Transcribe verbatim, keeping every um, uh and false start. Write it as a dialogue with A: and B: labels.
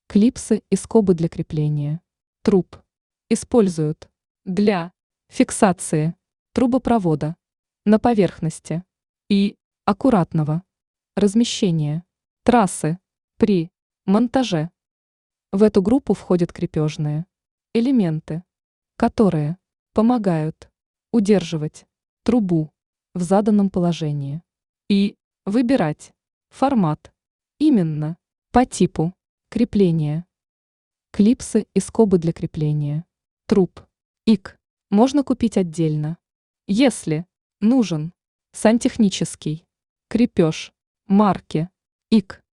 A: Клипсы и скобы для крепления труб используют для фиксации трубопровода на поверхности и аккуратного размещения трассы при монтаже. В эту группу входят крепежные элементы, которые помогают удерживать трубу в заданном положении и выбирать формат именно по типу крепления. Клипсы и скобы для крепления труб И К можно купить отдельно, если нужен сантехнический крепеж марки И К.